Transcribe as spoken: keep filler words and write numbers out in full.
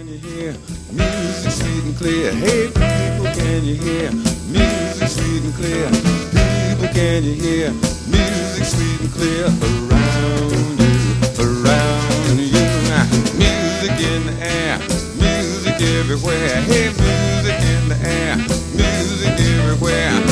can you hear music sweet and clear? Hey, people, can you hear music sweet and clear? People, can you hear music sweet and clear around you, around you? Music in the air, music everywhere. Hey, music in the air, music everywhere.